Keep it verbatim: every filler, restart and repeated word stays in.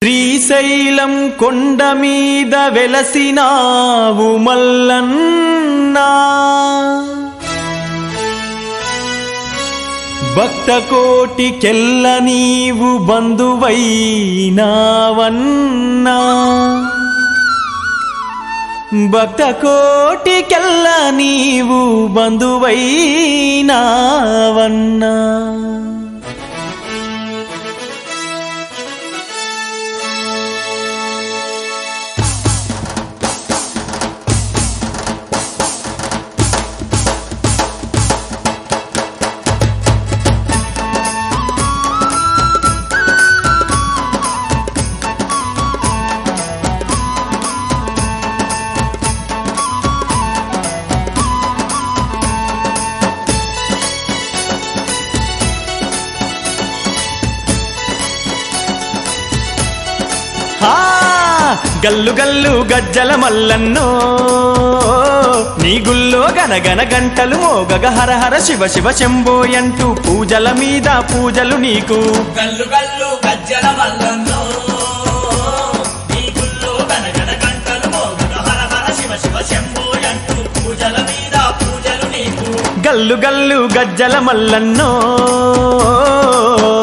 శ్రీశైలం కొండ మీద వెలసినావు మల్లన్నా, భక్త కోటికెల్ల నీవు బంధువైనావన్నా, భక్త కోటికెల్ల నీవు బంధువైనావన్నా. గల్లు గల్లు గజ్జల మల్లన్నో, నీ గుల్లో గనగన గంటలు మోగగ హర హర శివ శివ శంభోయంటూ పూజల మీద పూజలు నీకు. గల్లు గల్లు గజ్జల మల్లన్నో, నీ గుల్లో గనగన గంటలు మోగగ హర హర శివ శివ శంభోయంటూ పూజల మీద పూజలు నీకు. గల్లు గల్లు గజ్జల మల్లన్నో,